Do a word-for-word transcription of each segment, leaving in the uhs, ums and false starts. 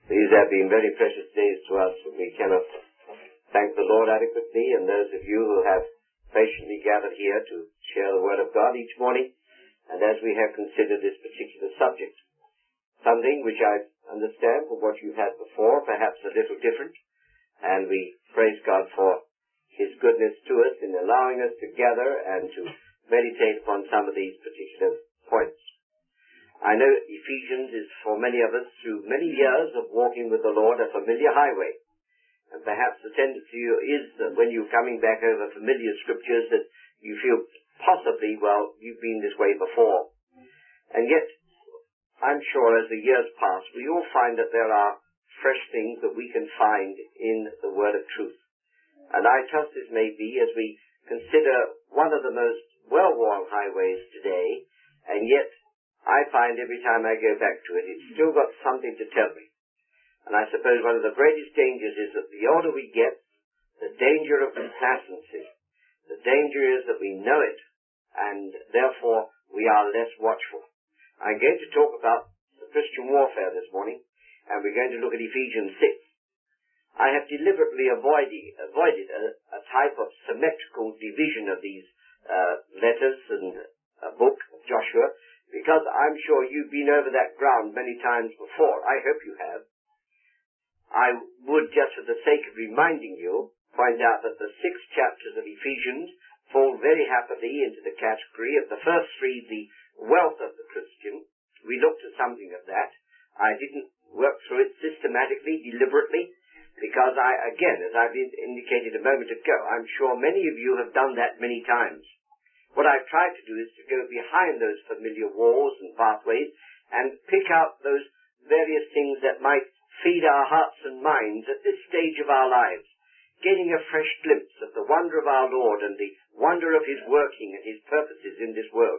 These have been very precious days to us. We cannot thank the Lord adequately, and those of you who have patiently gathered here to share the Word of God each morning, and as we have considered this particular subject, something which I understand from what you've had before, perhaps a little different, and we praise God for His goodness to us in allowing us to gather and to meditate upon some of these particular points. I know Ephesians is for many of us, through many years of walking with the Lord, a familiar highway. And perhaps the tendency is that when you're coming back over familiar scriptures that you feel possibly, well, you've been this way before. And yet, I'm sure as the years pass, we all find that there are fresh things that we can find in the Word of truth. And I trust this may be as we consider one of the most well-worn highways today, and yet I find every time I go back to it, it's still got something to tell me. And I suppose one of the greatest dangers is that the older we get, the danger of complacency. The danger is that we know it, and therefore we are less watchful. I'm going to talk about the Christian warfare this morning, and we're going to look at Ephesians six. I have deliberately avoided, avoided a, a type of symmetrical division of these uh, letters and a book of Joshua, because I'm sure you've been over that ground many times before. I hope you have. I would, just for the sake of reminding you, point out that the six chapters of Ephesians fall very happily into the category of the first three, the wealth of the Christian. We looked at something of that. I didn't work through it systematically, deliberately, because I, again, as I've indicated a moment ago, I'm sure many of you have done that many times. What I've tried to do is to go behind those familiar walls and pathways and pick out those various things that might feed our hearts and minds at this stage of our lives, getting a fresh glimpse of the wonder of our Lord and the wonder of His working and His purposes in this world.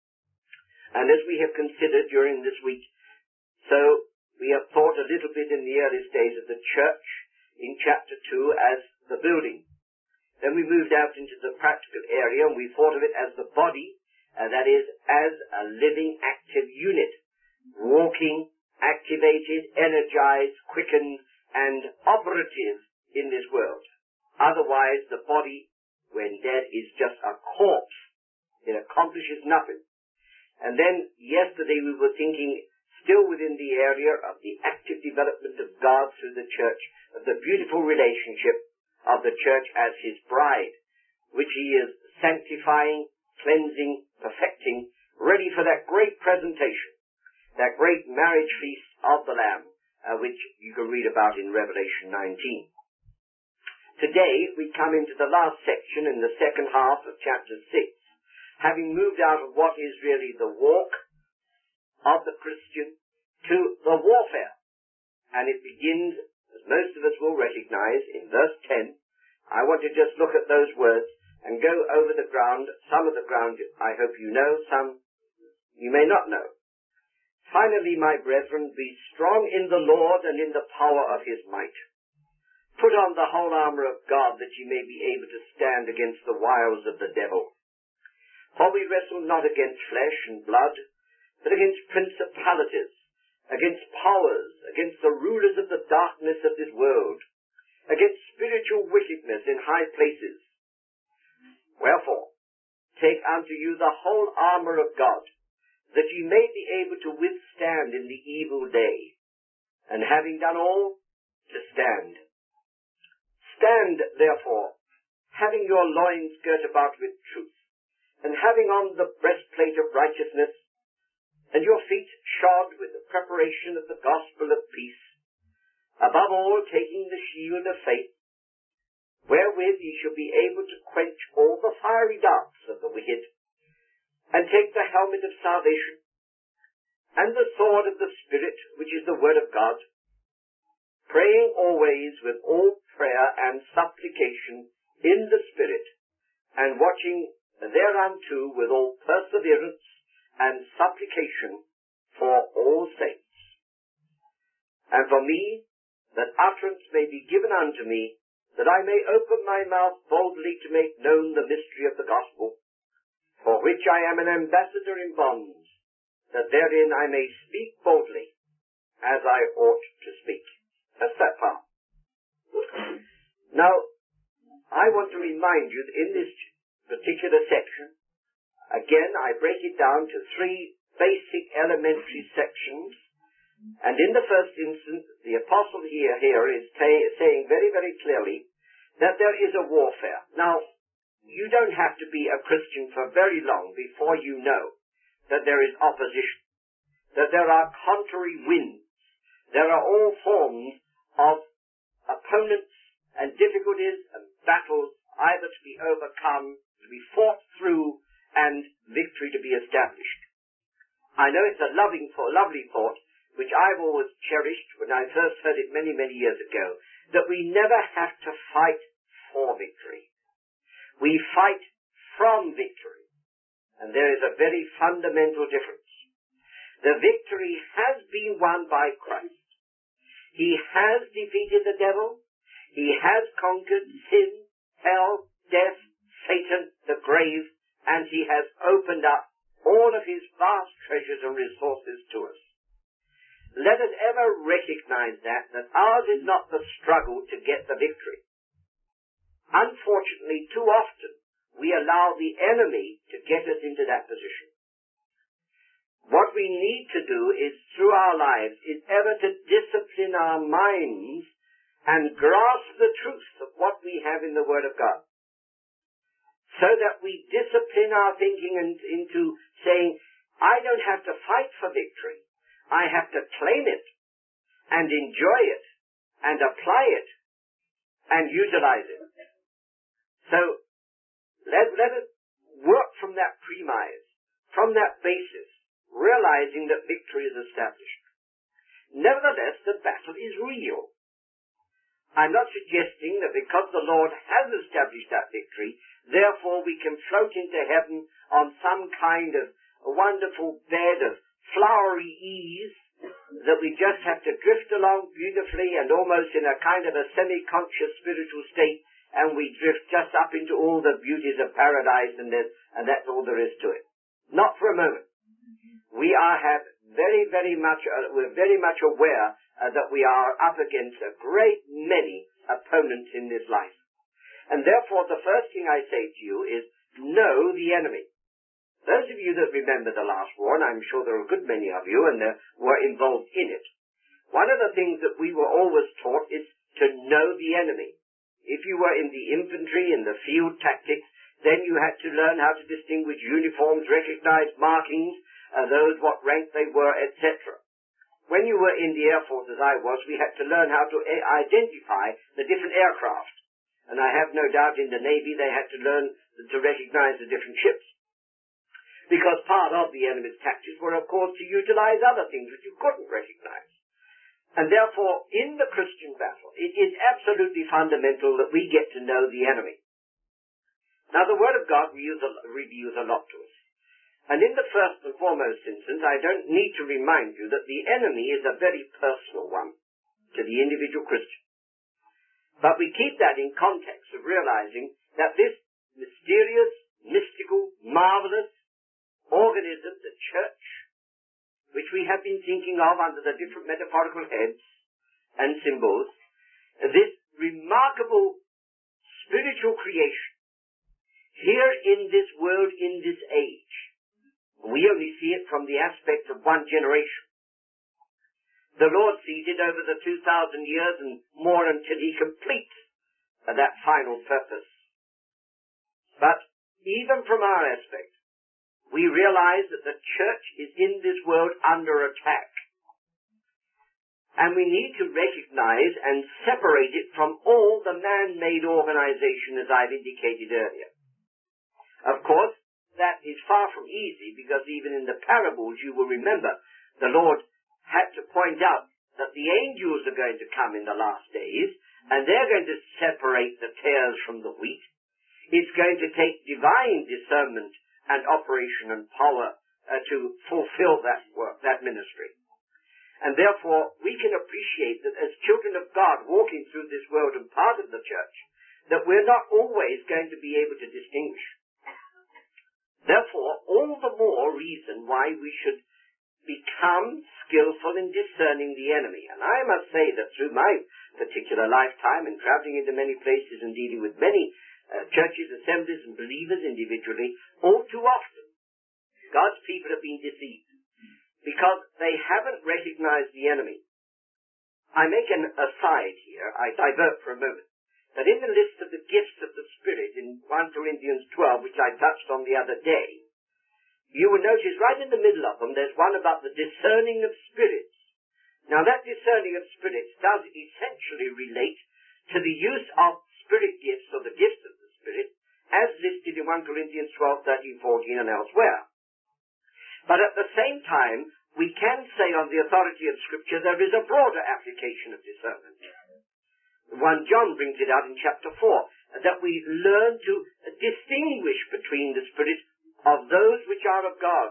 And as we have considered during this week, so we have thought a little bit in the earliest days of the church in chapter two as the building. Then we moved out into the practical area, and we thought of it as the body, uh, that is, as a living, active unit, walking, activated, energized, quickened, and operative in this world. Otherwise, the body, when dead, is just a corpse. It accomplishes nothing. And then, yesterday, we were thinking, still within the area of the active development of God through the church, of the beautiful relationship of the church as His bride, which He is sanctifying, cleansing, perfecting, ready for that great presentation, that great marriage feast of the Lamb, uh, which you can read about in Revelation nineteen. Today, we come into the last section in the second half of chapter six, having moved out of what is really the walk of the Christian to the warfare. And it begins, as most of us will recognize, in verse ten. I want to just look at those words and go over the ground. Some of the ground I hope you know, some you may not know. Finally, my brethren, be strong in the Lord and in the power of His might. Put on the whole armor of God, that ye may be able to stand against the wiles of the devil. For we wrestle not against flesh and blood, but against principalities, against powers, against the rulers of the darkness of this world, against spiritual wickedness in high places. Wherefore, take unto you the whole armor of God, that ye may be able to withstand in the evil day, and having done all, to stand. Stand, therefore, having your loins girt about with truth, and having on the breastplate of righteousness, and your feet shod with the preparation of the gospel of peace, above all taking the shield of faith, wherewith ye shall be able to quench all the fiery darts of the wicked, and take the helmet of salvation, and the sword of the Spirit, which is the word of God, praying always with all prayer and supplication in the Spirit, and watching thereunto with all perseverance and supplication for all saints. And for me, that utterance may be given unto me, that I may open my mouth boldly to make known the mystery of the gospel, for which I am an ambassador in bonds, that therein I may speak boldly, as I ought to speak. That's that part. Now, I want to remind you that in this particular section, again, I break it down to three basic elementary sections. And in the first instance, the apostle here, here is t- saying very, very clearly that there is a warfare. Now, you don't have to be a Christian for very long before you know that there is opposition, that there are contrary winds, there are all forms of opponents and difficulties and battles either to be overcome, to be fought through, and victory to be established. I know it's a loving, lovely thought, which I've always cherished when I first heard it many, many years ago, that we never have to fight for victory. We fight from victory. And there is a very fundamental difference. The victory has been won by Christ. He has defeated the devil. He has conquered sin, hell, death, Satan, the grave, and he has opened up all of his vast treasures and resources to us. Let us ever recognize that, that ours is not the struggle to get the victory. Unfortunately, too often, we allow the enemy to get us into that position. What we need to do is, through our lives, is ever to discipline our minds and grasp the truth of what we have in the Word of God. So that we discipline our thinking and, into saying, I don't have to fight for victory. I have to claim it and enjoy it and apply it and utilize it. So, let, let us work from that premise, from that basis, realizing that victory is established. Nevertheless, the battle is real. I'm not suggesting that because the Lord has established that victory, therefore we can float into heaven on some kind of a wonderful bed of flowery ease, that we just have to drift along beautifully and almost in a kind of a semi-conscious spiritual state, and we drift just up into all the beauties of paradise, and, then, and that's all there is to it. Not for a moment. We are have very, very much, uh, we're very much aware uh, that we are up against a great many opponents in this life. And therefore, the first thing I say to you is, know the enemy. Those of you that remember the last war, and I'm sure there are a good many of you, and uh, were involved in it, one of the things that we were always taught is to know the enemy. If you were in the infantry, in the field tactics, then you had to learn how to distinguish uniforms, recognize markings, uh, those what rank they were, et cetera. When you were in the Air Force, as I was, we had to learn how to a- identify the different aircraft. And I have no doubt in the Navy they had to learn to recognize the different ships. Because part of the enemy's tactics were, of course, to utilize other things which you couldn't recognize. And therefore, in the Christian battle, it is absolutely fundamental that we get to know the enemy. Now, the Word of God reveals a, reveals a lot to us. And in the first and foremost instance, I don't need to remind you that the enemy is a very personal one to the individual Christian. But we keep that in context of realizing that this mysterious, mystical, marvelous organism, the church, which we have been thinking of under the different metaphorical heads and symbols, this remarkable spiritual creation here in this world, in this age. We only see it from the aspect of one generation. The Lord sees it over the two thousand years and more until he completes that final purpose. But even from our aspect, we realize that the church is in this world under attack. And we need to recognize and separate it from all the man-made organization, as I've indicated earlier. Of course, that is far from easy, because even in the parables, you will remember, the Lord had to point out that the angels are going to come in the last days, and they're going to separate the tares from the wheat. It's going to take divine discernment and operation and power uh, to fulfill that work, that ministry. And therefore, we can appreciate that as children of God walking through this world and part of the church, that we're not always going to be able to distinguish. Therefore, all the more reason why we should become skillful in discerning the enemy. And I must say that through my particular lifetime and traveling into many places and dealing with many uh, churches, assemblies, and believers individually, all too often God's people have been deceived because they haven't recognized the enemy. I make an aside here, I divert for a moment, that in the list of the gifts of the Spirit in First Corinthians twelve, which I touched on the other day, you will notice right in the middle of them there's one about the discerning of spirits. Now that discerning of spirits does essentially relate to the use of spirit gifts or the gifts of the Spirit as listed in First Corinthians twelve, thirteen, fourteen and elsewhere. But at the same time, we can say on the authority of Scripture there is a broader application of discernment. First John brings it out in chapter four, that we learn to distinguish between the spirits of those which are of God.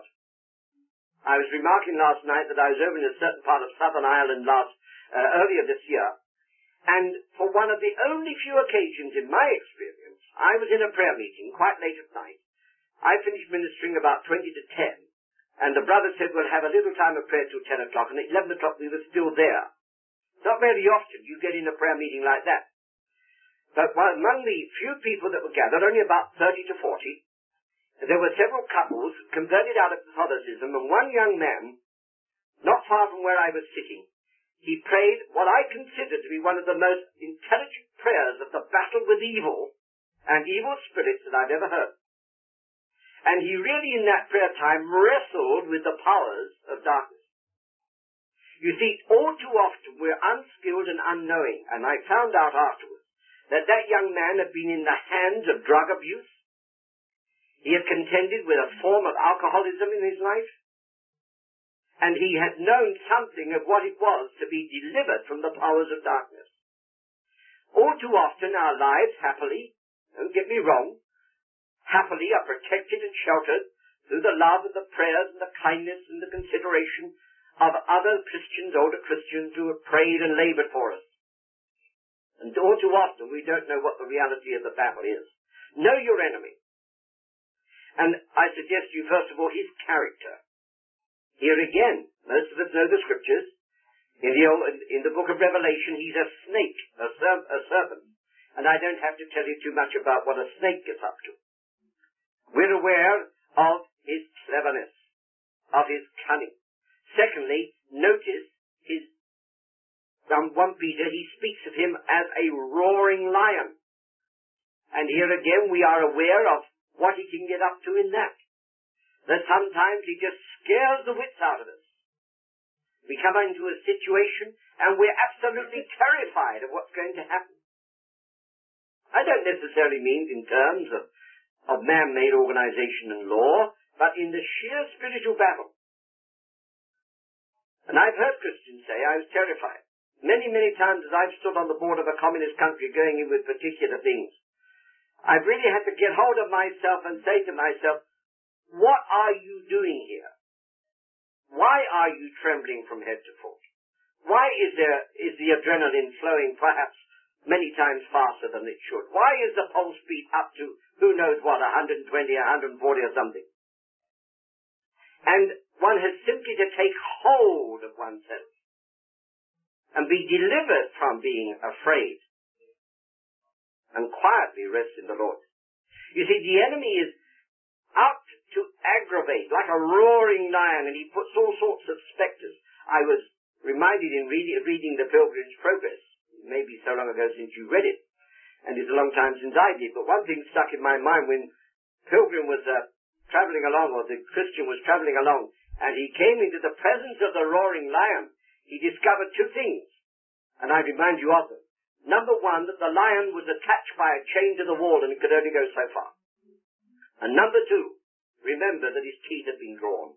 I was remarking last night that I was over in a certain part of Southern Ireland last, uh, earlier this year, and for one of the only few occasions in my experience, I was in a prayer meeting quite late at night. I finished ministering about twenty to ten, and the brother said, we'll have a little time of prayer till ten o'clock, and at eleven o'clock we were still there. Not very often you get in a prayer meeting like that. But among the few people that were gathered, only about thirty to forty, there were several couples converted out of Catholicism, and one young man, not far from where I was sitting, he prayed what I consider to be one of the most intelligent prayers of the battle with evil and evil spirits that I've ever heard. And he really in that prayer time wrestled with the powers of darkness. You see, all too often we're unskilled and unknowing, and I found out afterwards that that young man had been in the hands of drug abuse. He had contended with a form of alcoholism in his life, and he had known something of what it was to be delivered from the powers of darkness. All too often our lives happily, don't get me wrong, happily are protected and sheltered through the love and the prayers and the kindness and the consideration of other Christians, older Christians who have prayed and labored for us. And all too often we don't know what the reality of the battle is. Know your enemy. And I suggest to you, first of all, his character. Here again, most of us know the Scriptures. In the, old, in the book of Revelation, he's a snake, a, serp- a serpent. And I don't have to tell you too much about what a snake gets up to. We're aware of his cleverness, of his cunning. Secondly, notice his, um, First Peter, he speaks of him as a roaring lion. And here again we are aware of what he can get up to in that. That sometimes he just scares the wits out of us. We come into a situation and we're absolutely terrified of what's going to happen. I don't necessarily mean in terms of, of man-made organization and law, but in the sheer spiritual battle. And I've heard Christians say, I was terrified. Many, many times as I've stood on the board of a communist country going in with particular things, I've really had to get hold of myself and say to myself, what are you doing here? Why are you trembling from head to foot? Why is there, is the adrenaline flowing perhaps many times faster than it should? Why is the pulse beat up to who knows what, one hundred twenty, one hundred forty or something? And one has simply to take hold of oneself and be delivered from being afraid and quietly rest in the Lord. You see, the enemy is out to aggravate like a roaring lion, and he puts all sorts of spectres. I was reminded in reading, reading the Pilgrim's Progress, maybe so long ago since you read it, and it's a long time since I did, but one thing stuck in my mind when Pilgrim was uh, traveling along, or the Christian was traveling along, and he came into the presence of the roaring lion, he discovered two things, and I remind you of them. Number one, that the lion was attached by a chain to the wall and it could only go so far. And number two, remember that his teeth had been drawn.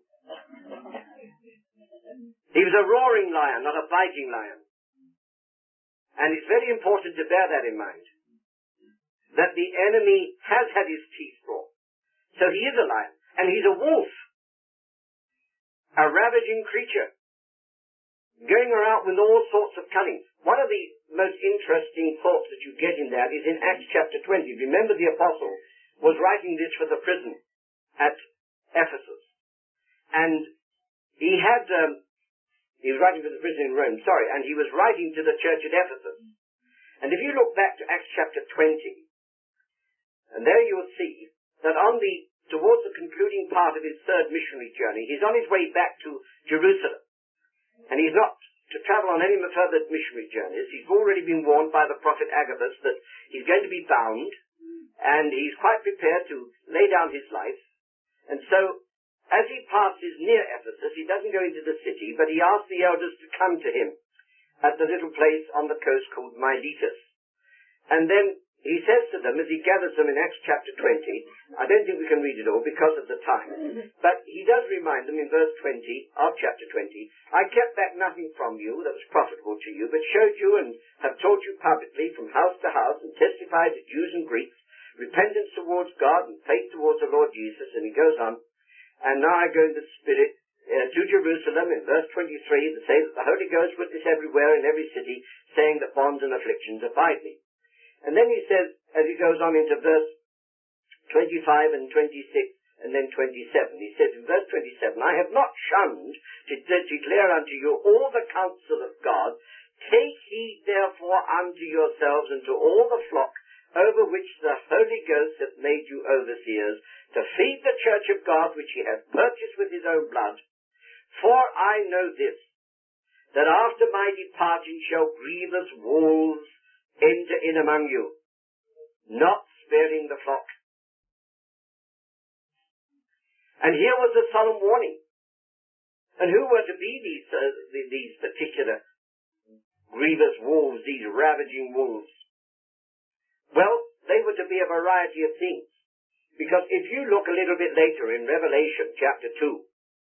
He was a roaring lion, not a biting lion. And it's very important to bear that in mind, that the enemy has had his teeth drawn. So he is a lion, and he's a wolf, a ravaging creature, going around with all sorts of cunning. One of the most interesting thoughts that you get in that is in Acts chapter twenty. Remember, the apostle was writing this for the prison at Ephesus. And he had, um, he was writing to the prison in Rome, sorry, and he was writing to the church at Ephesus. And if you look back to Acts chapter twenty, and there you will see that on the, towards the concluding part of his third missionary journey, he's on his way back to Jerusalem. And he's not to travel on any further missionary journeys. He's already been warned by the prophet Agabus that he's going to be bound, and he's quite prepared to lay down his life. And so, as he passes near Ephesus, he doesn't go into the city, but he asks the elders to come to him at the little place on the coast called Miletus. And then he says to them, as he gathers them in Acts chapter twenty, I don't think we can read it all because of the time, but he does remind them in verse twenty of chapter twenty, I kept back nothing from you that was profitable to you, but showed you and have taught you publicly from house to house, and testified to Jews and Greeks, repentance towards God and faith towards the Lord Jesus. And he goes on, and now I go in the Spirit uh, to Jerusalem in verse twenty-three to say that the Holy Ghost witness everywhere in every city, saying that bonds and afflictions abide me. And then he says, as he goes on into verse twenty-five and twenty-six and then twenty-seven, he says in verse twenty-seven, I have not shunned to declare unto you all the counsel of God. Take heed therefore unto yourselves and to all the flock over which the Holy Ghost hath made you overseers, to feed the church of God which he hath purchased with his own blood. For I know this, that after my departing shall grievous wolves enter in among you, not sparing the flock. And here was a solemn warning. And who were to be these, uh, these particular grievous wolves, these ravaging wolves? Well, they were to be a variety of things. Because if you look a little bit later in Revelation chapter two,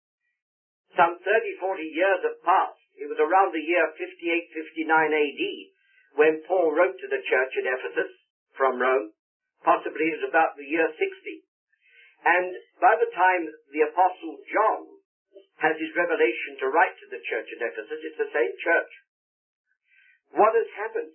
some thirty, forty years have passed. It was around the year fifty-eight, fifty-nine A D when Paul wrote to the church at Ephesus from Rome. Possibly it was about the year sixty. And by the time the Apostle John has his revelation to write to the church at Ephesus, it's the same church. What has happened?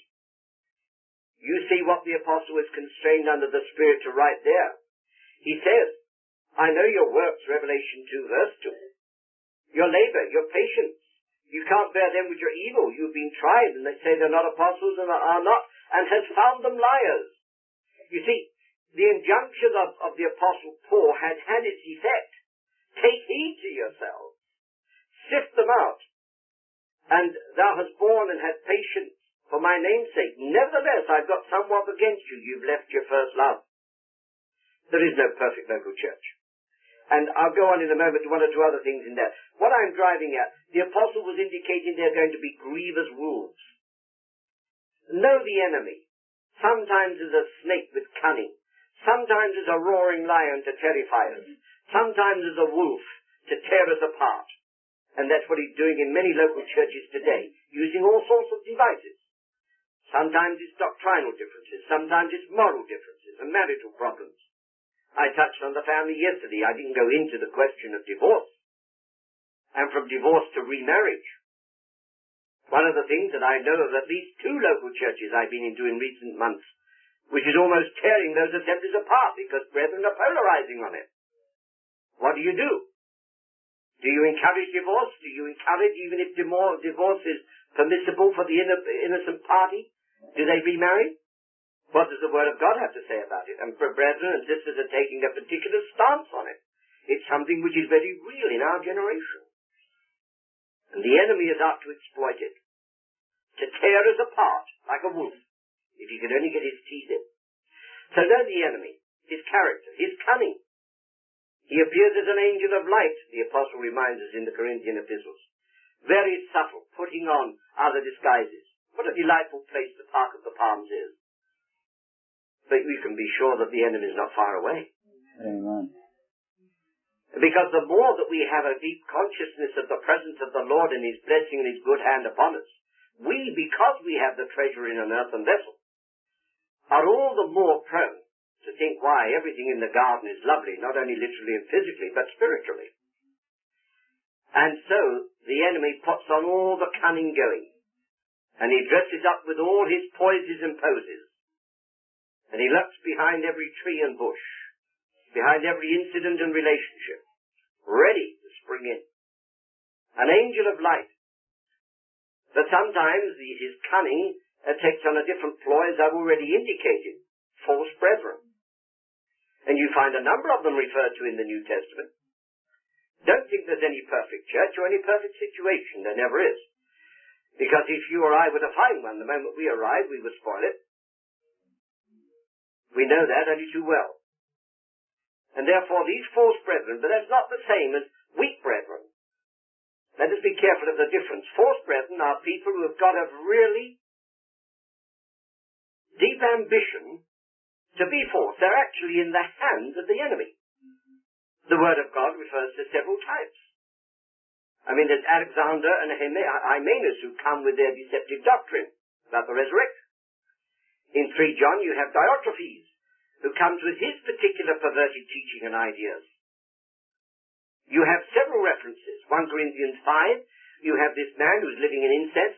You see what the Apostle is constrained under the Spirit to write there. He says, I know your works, Revelation two verse two. Your labor, your patience. You can't bear them with your evil. You've been tried, and they say they're not apostles and are not, and has found them liars. You see, the injunction of, of the Apostle Paul had had its effect. Take heed to yourselves. Sift them out. And thou hast borne and had patience for my name's sake. Nevertheless, I've got somewhat against you. You've left your first love. There is no perfect local church. And I'll go on in a moment to one or two other things in there. What I'm driving at, the apostle was indicating they're going to be grievous wolves. Know the enemy. Sometimes as a snake with cunning. Sometimes as a roaring lion to terrify us. Sometimes as a wolf to tear us apart. And that's what he's doing in many local churches today, using all sorts of devices. Sometimes it's doctrinal differences. Sometimes it's moral differences and marital problems. I touched on the family yesterday. I didn't go into the question of divorce. And from divorce to remarriage. One of the things that I know of at least two local churches I've been into in recent months, which is almost tearing those assemblies apart because brethren are polarizing on it. What do you do? Do you encourage divorce? Do you encourage, even if divorce is permissible for the innocent party? Do they remarry? What does the Word of God have to say about it? And for brethren and sisters are taking a particular stance on it. It's something which is very real in our generation. And the enemy is out to exploit it. To tear us apart like a wolf, if he could only get his teeth in. So know the enemy, his character, his cunning. He appears as an angel of light, the apostle reminds us in the Corinthian epistles. Very subtle, putting on other disguises. What a delightful place the Park of the Palms is. But we can be sure that the enemy is not far away. Amen. Because the more that we have a deep consciousness of the presence of the Lord and his blessing and his good hand upon us, we, because we have the treasure in an earthen vessel, are all the more prone to think why everything in the garden is lovely, not only literally and physically, but spiritually. And so the enemy puts on all the cunning going, and he dresses up with all his poises and poses. And he lurks behind every tree and bush, behind every incident and relationship, ready to spring in. an angel of light. But sometimes the, his cunning uh, takes on a different ploy, as I've already indicated, false brethren. And you find a number of them referred to in the New Testament. Don't think there's any perfect church or any perfect situation. There never is. Because if you or I were to find one the moment we arrive, we would spoil it. We know that only too well. And therefore these false brethren, but that's not the same as weak brethren. Let us be careful of the difference. False brethren are people who have got a really deep ambition to be false. They're actually in the hands of the enemy. The Word of God refers to several types. I mean, there's Alexander and Hymenaeus who come with their deceptive doctrine about the resurrection. In three John, you have Diotrephes, who comes with his particular perverted teaching and ideas. You have several references. First Corinthians five, you have this man who's living in incest.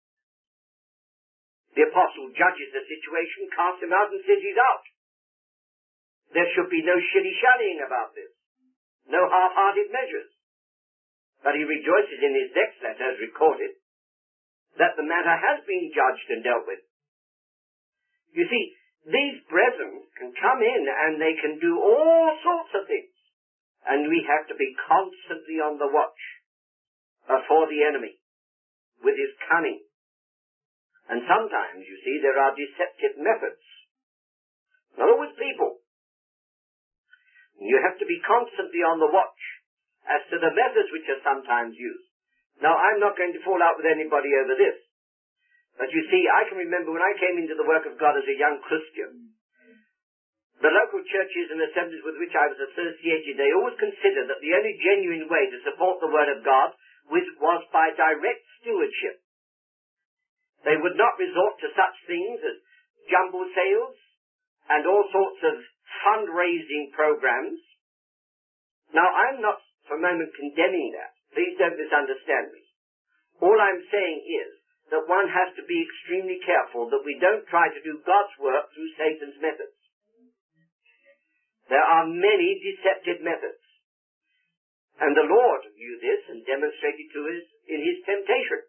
The apostle judges the situation, casts him out, and says he's out. There should be no shilly-shallying about this. No half-hearted measures. But he rejoices in his next letter, as recorded, that the matter has been judged and dealt with. You see, these brethren can come in and they can do all sorts of things. And we have to be constantly on the watch uh, for the enemy with his cunning. And sometimes, you see, there are deceptive methods. Not always people. You have to be constantly on the watch as to the methods which are sometimes used. Now, I'm not going to fall out with anybody over this. But you see, I can remember when I came into the work of God as a young Christian, the local churches and assemblies with which I was associated, they always considered that the only genuine way to support the Word of God was by direct stewardship. They would not resort to such things as jumble sales and all sorts of fundraising programs. Now, I'm not for a moment condemning that. Please don't misunderstand me. All I'm saying is that one has to be extremely careful that we don't try to do God's work through Satan's methods. There are many deceptive methods. And the Lord knew this and demonstrated to us in his temptation.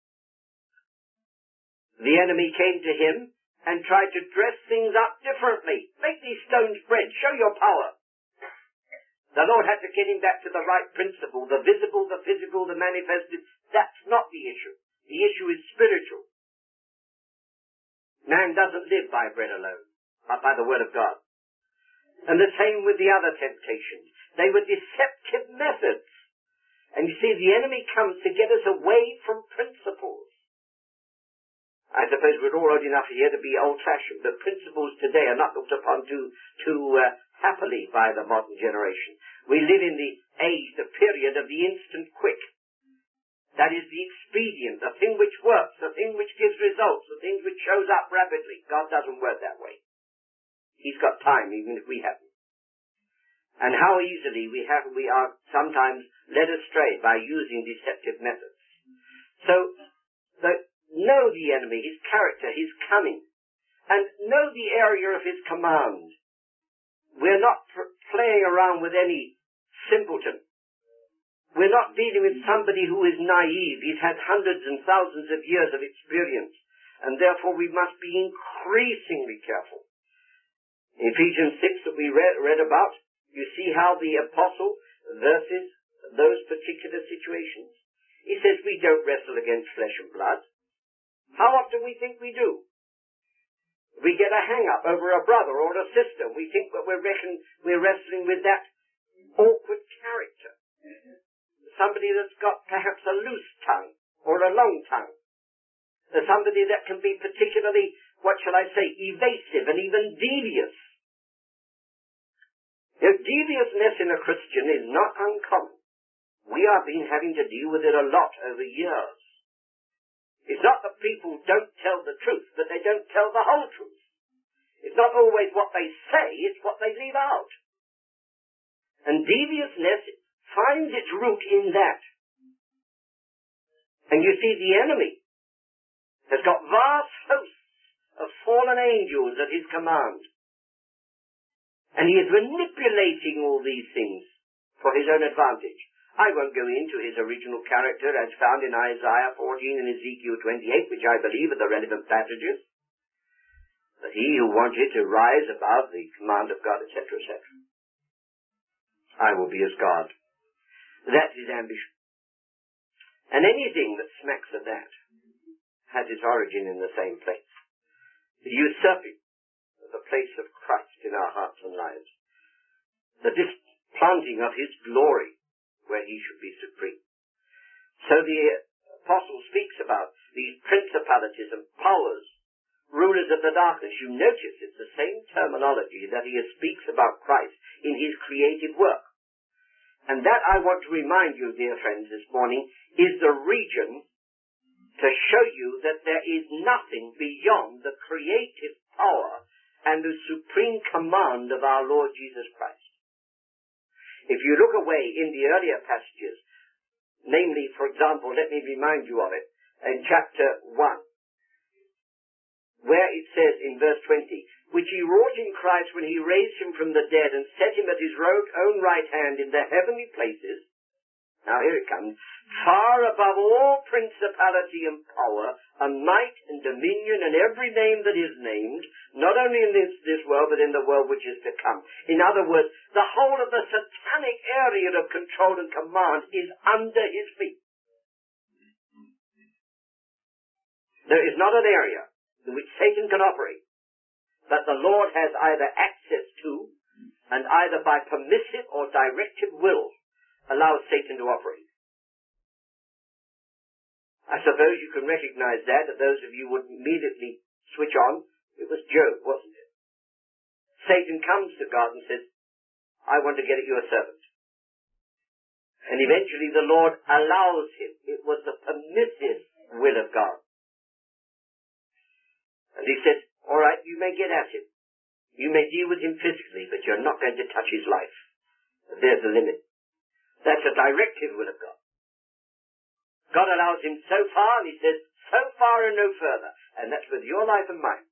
The enemy came to him and tried to dress things up differently. Make these stones bread. Show your power. The Lord had to get him back to the right principle. The visible, the physical, the manifested. That's not the issue. The issue is spiritual. Man doesn't live by bread alone, but by the Word of God. And the same with the other temptations. They were deceptive methods. And you see, the enemy comes to get us away from principles. I suppose we're all old enough here to be old-fashioned, but principles today are not looked upon too, too uh, happily by the modern generation. We live in the age, the period of the instant quick. That is the expedient, the thing which works, the thing which gives results, the thing which shows up rapidly. God doesn't work that way. He's got time, even if we haven't. And how easily we have, we are sometimes led astray by using deceptive methods. So, the, know the enemy, his character, his cunning, and know the area of his command. We're not pr- playing around with any simpleton. We're not dealing with somebody who is naive. He's had hundreds and thousands of years of experience, and therefore we must be increasingly careful. In Ephesians six that we read, read about, you see how the apostle verses those particular situations. He says we don't wrestle against flesh and blood. How often we think we do? We get a hang-up over a brother or a sister. We think that we're, reckon, we're wrestling with that awkward character. Somebody that's got perhaps a loose tongue or a long tongue. There's somebody that can be particularly, what shall I say, evasive and even devious. You know, deviousness in a Christian is not uncommon. We have been having to deal with it a lot over years. It's not that people don't tell the truth, but they don't tell the whole truth. It's not always what they say, it's what they leave out. And deviousness finds its root in that. And you see, the enemy has got vast hosts of fallen angels at his command. And he is manipulating all these things for his own advantage. I won't go into his original character as found in Isaiah fourteen and Ezekiel twenty-eight, which I believe are the relevant passages. But he who wanted to rise above the command of God, et cetera, et cetera. I will be as God. That's his ambition. And anything that smacks of that has its origin in the same place. The usurping of the place of Christ in our hearts and lives. The displanting of his glory where he should be supreme. So the apostle speaks about these principalities and powers, rulers of the darkness. You notice it's the same terminology that he speaks about Christ in his creative work. And that, I want to remind you, dear friends, this morning, is the region to show you that there is nothing beyond the creative power and the supreme command of our Lord Jesus Christ. If you look away in the earlier passages, namely, for example, let me remind you of it, in chapter one, where it says in verse twenty, which he wrought in Christ when he raised him from the dead and set him at his own right hand in the heavenly places. Now here it comes. Far above all principality and power and might and dominion and every name that is named, not only in this, this world but in the world which is to come. In other words, the whole of the satanic area of control and command is under his feet. There is not an area in which Satan can operate that the Lord has either access to and either by permissive or directive will allows Satan to operate. I suppose you can recognize that, that those of you would immediately switch on. It was Job, wasn't it? Satan comes to God and says, I want to get at your servant. And eventually the Lord allows him. It was the permissive will of God. And he said, all right, you may get at him. You may deal with him physically, but you're not going to touch his life. And there's the limit. That's a directive will of God. God allows him so far, and he says, so far and no further. And that's with your life and mine.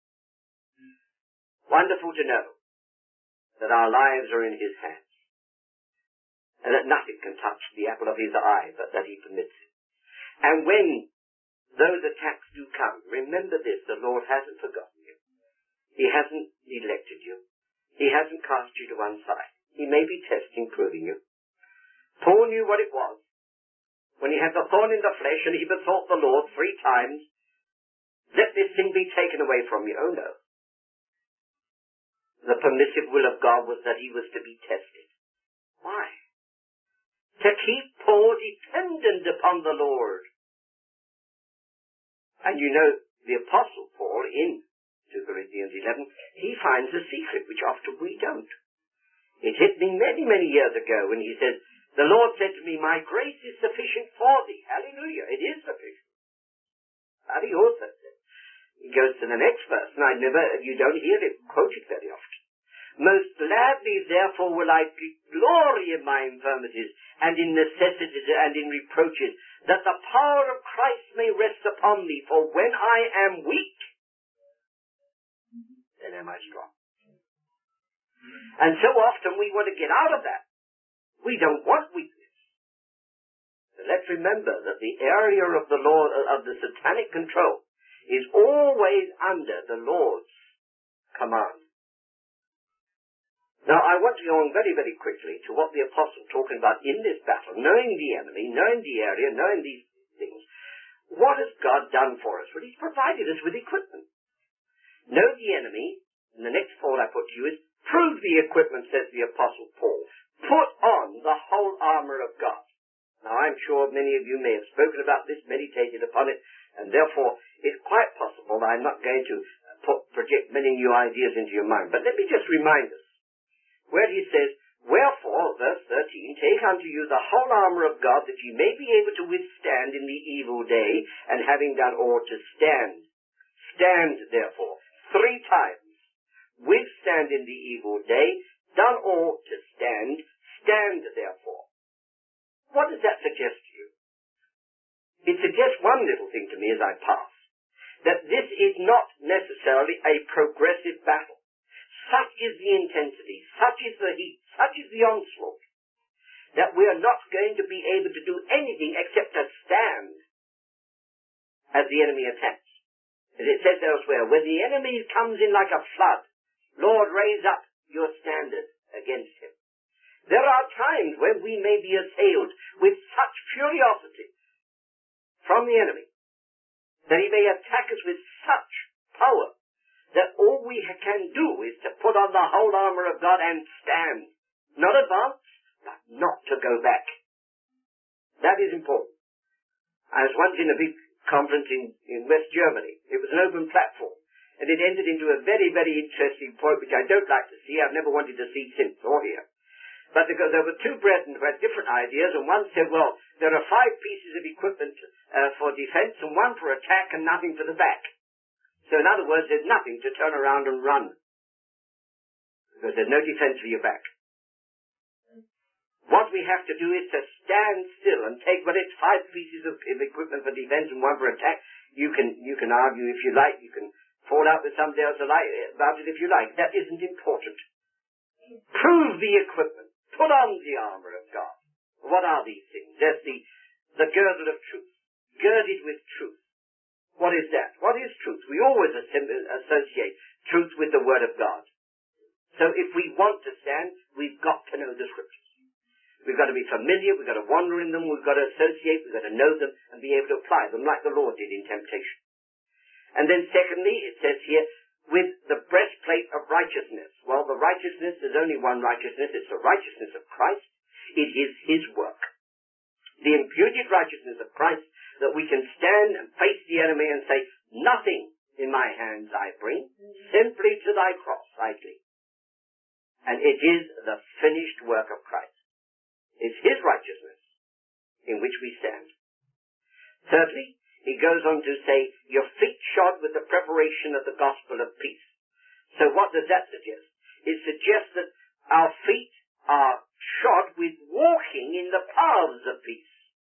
Wonderful to know that our lives are in his hands. And that nothing can touch the apple of his eye, but that he permits it. And when those attacks do come, remember this, the Lord hasn't forgotten you. He hasn't neglected you. He hasn't cast you to one side. He may be testing, proving you. Paul knew what it was. When he had the thorn in the flesh and he besought the Lord three times, let this thing be taken away from me. Oh no. The permissive will of God was that he was to be tested. Why? To keep Paul dependent upon the Lord. And you know, the Apostle Paul in two Corinthians eleven, he finds a secret which often we don't. It hit me many, many years ago when he says, the Lord said to me, my grace is sufficient for thee. Hallelujah. It is sufficient. And he also said, he goes to the next verse, and I never, you don't hear it quoted very often. Most gladly, therefore, will I glory in my infirmities and in necessities and in reproaches, that the power of Christ may rest upon me. For when I am weak, then am I strong. And so often we want to get out of that. We don't want weakness. But let's remember that the area of the Lord, of the satanic control, is always under the Lord's command. Now, I want to go on very, very quickly to what the apostle is talking about in this battle, knowing the enemy, knowing the area, knowing these things. What has God done for us? Well, he's provided us with equipment. Know the enemy, and the next thought I put to you is, prove the equipment, says the apostle Paul. Put on the whole armor of God. Now, I'm sure many of you may have spoken about this, meditated upon it, and therefore it's quite possible that I'm not going to put, project many new ideas into your mind. But let me just remind us, where he says, wherefore, verse thirteen, take unto you the whole armor of God, that ye may be able to withstand in the evil day, and having done all to stand. Stand, therefore, three times. Withstand in the evil day, done all to stand, stand therefore. What does that suggest to you? It suggests one little thing to me as I pass, that this is not necessarily a progressive battle. Such is the intensity, such is the heat, such is the onslaught, that we are not going to be able to do anything except to stand as the enemy attacks. As it says elsewhere, when the enemy comes in like a flood, Lord, raise up your standard against him. There are times when we may be assailed with such furiosity from the enemy that he may attack us with such power that all we can do is to put on the whole armor of God and stand. Not advance, but not to go back. That is important. I was once in a big conference in, in West Germany. It was an open platform. And it ended into a very, very interesting point, which I don't like to see. I've never wanted to see since or hear. But because there were two brethren who had different ideas, and one said, well, there are five pieces of equipment uh, for defense, and one for attack, and nothing for the back. So in other words, there's nothing to turn around and run. Because there's no defense for your back. What we have to do is to stand still and take, well, it's five pieces of equipment for defense and one for attack. You can, you can argue if you like. You can fall out with somebody else about it if you like. That isn't important. Prove the equipment. Put on the armor of God. What are these things? There's the, the girdle of truth. Girded with truth. What is that? What is truth? We always associate truth with the Word of God. So if we want to stand, we've got to know the Scriptures. We've got to be familiar, we've got to wander in them, we've got to associate, we've got to know them and be able to apply them like the Lord did in temptation. And then secondly, it says here, with the breastplate of righteousness. Well, the righteousness, there's only one righteousness, it's the righteousness of Christ. It is His work. The imputed righteousness of Christ, that we can stand and face the enemy and say, nothing in my hands I bring, simply to thy cross I cling. And it is the finished work of Christ. It's His righteousness in which we stand. Thirdly, he goes on to say, your feet shod with the preparation of the gospel of peace. So what does that suggest? It suggests that our feet are shod with walking in the paths of peace.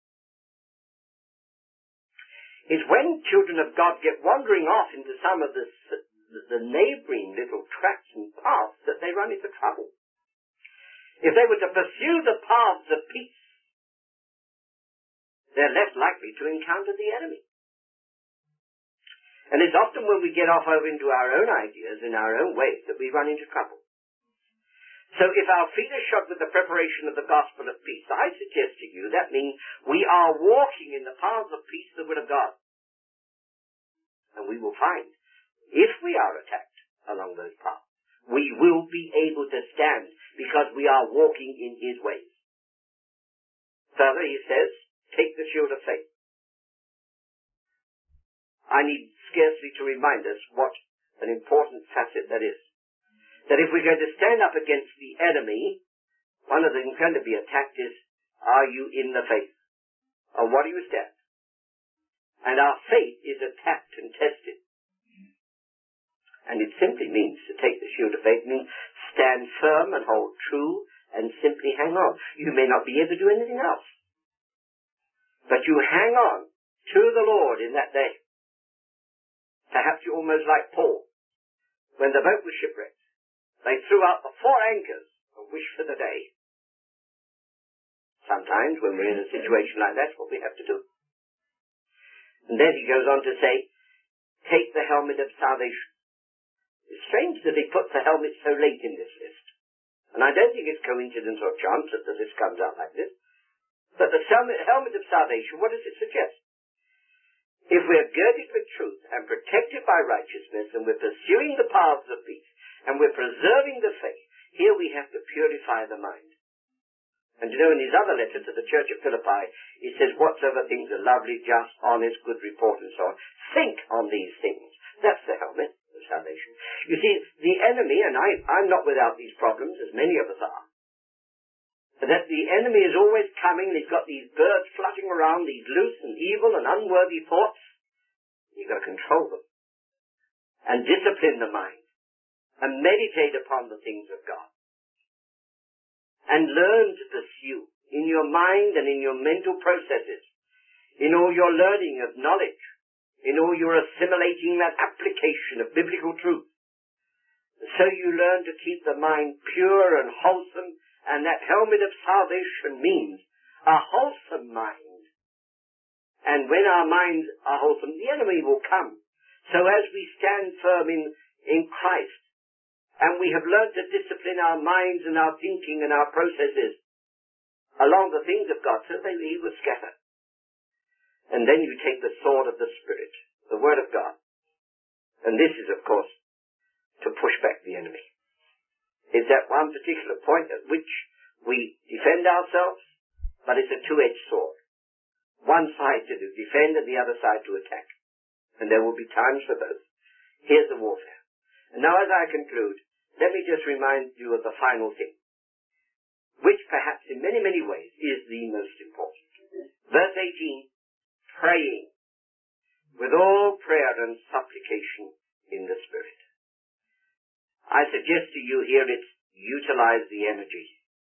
It's when children of God get wandering off into some of the, the neighboring little tracks and paths that they run into trouble. If they were to pursue the paths of peace, they're less likely to encounter the enemy. And it's often when we get off over into our own ideas, in our own ways, that we run into trouble. So if our feet are shod with the preparation of the gospel of peace, I suggest to you that means we are walking in the paths of peace, the will of God. And we will find, if we are attacked along those paths, we will be able to stand because we are walking in His ways. Further, he says, take the shield of faith. I need scarcely to remind us what an important facet that is. That if we're going to stand up against the enemy, one of the things going to be attacked is, are you in the faith? On what do you stand? And our faith is attacked and tested. And it simply means to take the shield of faith, means stand firm and hold true and simply hang on. You may not be able to do anything else. But you hang on to the Lord in that day. Perhaps you're almost like Paul. When the boat was shipwrecked, they threw out the four anchors and wished for the day. Sometimes when we're in a situation like that, that's what we have to do. And then he goes on to say, take the helmet of salvation. It's strange that he puts the helmet so late in this list. And I don't think it's coincidence or chance that the list comes out like this. But the helmet of salvation, what does it suggest? If we're girded with truth and protected by righteousness and we're pursuing the paths of peace and we're preserving the faith, here we have to purify the mind. And you know, in his other letter to the church of Philippi, he says, whatsoever things are lovely, just, honest, good report, and so on, think on these things. That's the helmet of salvation. You see, the enemy, and I, I'm not without these problems, as many of us are, that the enemy is always coming, and he's got these birds flutting around, these loose and evil and unworthy thoughts. You've got to control them and discipline the mind and meditate upon the things of God and learn to pursue in your mind and in your mental processes, in all your learning of knowledge, in all your assimilating that application of biblical truth. So you learn to keep the mind pure and wholesome And that helmet of salvation means a wholesome mind. And when our minds are wholesome, the enemy will come. So as we stand firm in, in Christ, and we have learned to discipline our minds and our thinking and our processes along the things of God, so they he will scatter. And then you take the sword of the Spirit, the Word of God. And this is, of course, to push back the enemy. It's that one particular point at which we defend ourselves, but it's a two-edged sword. One side to defend and the other side to attack. And there will be times for both. Here's the warfare. And now as I conclude, let me just remind you of the final thing, which perhaps in many, many ways is the most important. Verse eighteen, praying with all prayer and supplication in the Spirit. I suggest to you here it's utilize the energy.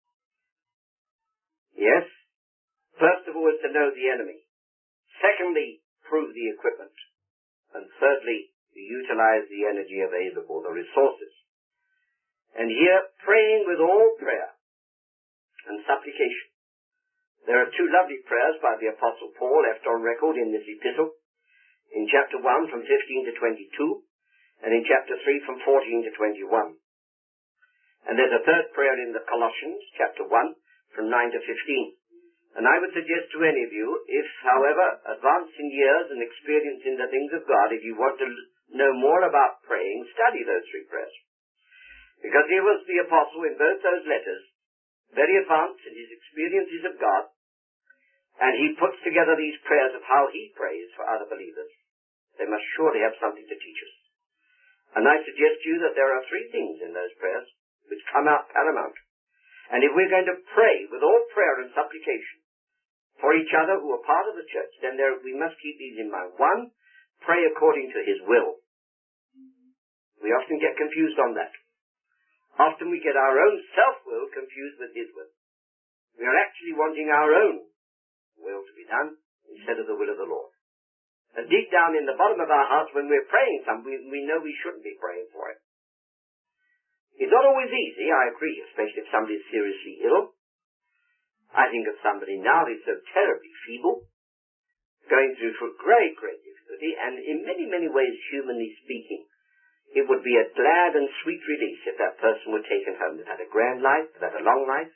Yes? First of all is to know the enemy. Secondly, prove the equipment. And thirdly, to utilize the energy available, the resources. And here, praying with all prayer and supplication. There are two lovely prayers by the Apostle Paul left on record in this epistle. In chapter one from fifteen to twenty-two. And in chapter three from fourteen to twenty-one. And there's a third prayer in the Colossians, chapter one, from nine to fifteen. And I would suggest to any of you, if, however, advanced in years and experience in the things of God, if you want to know more about praying, study those three prayers. Because here was the apostle in both those letters, very advanced in his experiences of God, and he puts together these prayers of how he prays for other believers. They must surely have something to teach us. And I suggest to you that there are three things in those prayers which come out paramount. And if we're going to pray with all prayer and supplication for each other who are part of the church, then there, we must keep these in mind. One, pray according to his will. We often get confused on that. Often we get our own self-will confused with his will. We are actually wanting our own will to be done instead of the will of the Lord. And deep down in the bottom of our hearts, when we're praying something, we, we know we shouldn't be praying for it. It's not always easy, I agree, especially if somebody is seriously ill. I think of somebody now who's so terribly feeble, going through for great, great difficulty, and in many, many ways, humanly speaking, it would be a glad and sweet release if that person were taken home. They've had a grand life, they've had a long life.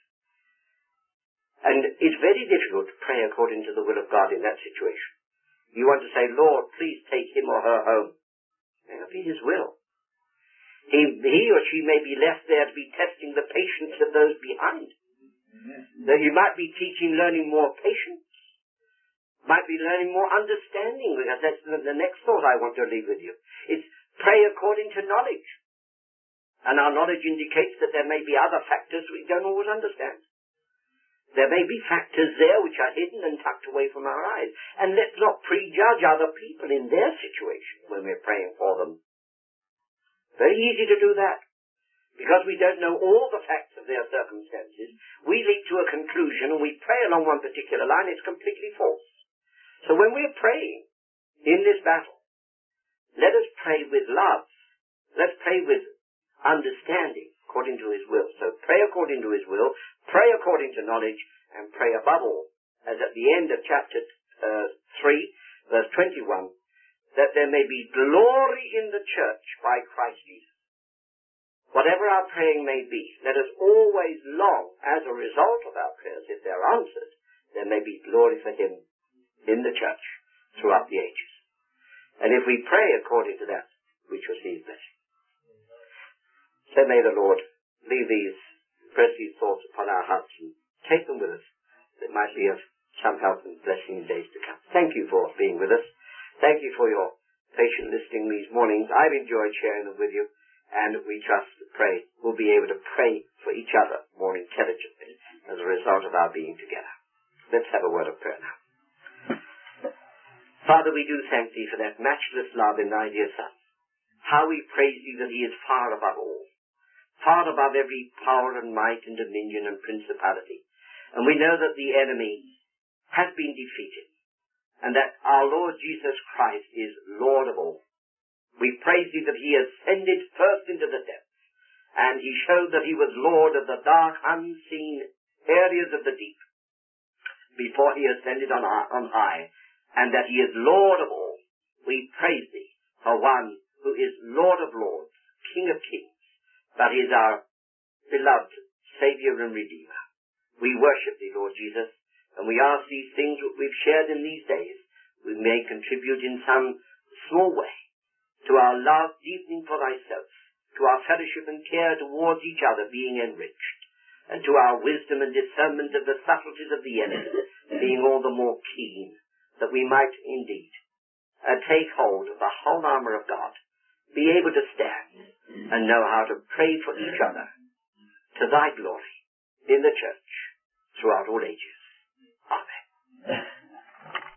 And it's very difficult to pray according to the will of God in that situation. You want to say, Lord, please take him or her home. May not be his will. He, he or she may be left there to be testing the patience of those behind. That you might be teaching, learning more patience. Might be learning more understanding, because that's the, the next thought I want to leave with you. It's pray according to knowledge. And our knowledge indicates that there may be other factors we don't always understand. There may be factors there which are hidden and tucked away from our eyes. And let's not prejudge other people in their situation when we're praying for them. Very easy to do that. Because we don't know all the facts of their circumstances, we leap to a conclusion and we pray along one particular line, it's completely false. So when we're praying in this battle, let us pray with love. Let's pray with understanding according to his will. So pray according to his will, pray according to knowledge, and pray above all, as at the end of chapter uh, three, verse twenty-one, that there may be glory in the church by Christ Jesus. Whatever our praying may be, let us always long, as a result of our prayers, if they're answered, there may be glory for him in the church throughout the ages. And if we pray according to that, we shall see his blessing. So may the Lord leave these, press these thoughts upon our hearts and take them with us, that might be of some help and blessing in days to come. Thank you for being with us. Thank you for your patient listening these mornings. I've enjoyed sharing them with you, and we trust and pray we'll be able to pray for each other more intelligently as a result of our being together. Let's have a word of prayer now. Father, we do thank thee for that matchless love in thy dear Son. How we praise thee that he is far above all, far above every power and might and dominion and principality. And we know that the enemy has been defeated, and that our Lord Jesus Christ is Lord of all. We praise thee that he ascended first into the depths, and he showed that he was Lord of the dark, unseen areas of the deep before he ascended on high, and that he is Lord of all. We praise thee for one who is Lord of lords, King of kings, but is our beloved Saviour and Redeemer. We worship thee, Lord Jesus, and we ask these things that we've shared in these days, we may contribute in some small way to our love deepening for thyself, to our fellowship and care towards each other being enriched, and to our wisdom and discernment of the subtleties of the enemy being all the more keen, that we might indeed uh, take hold of the whole armour of God, be able to stand and know how to pray for each other to thy glory in the church throughout all ages. Amen.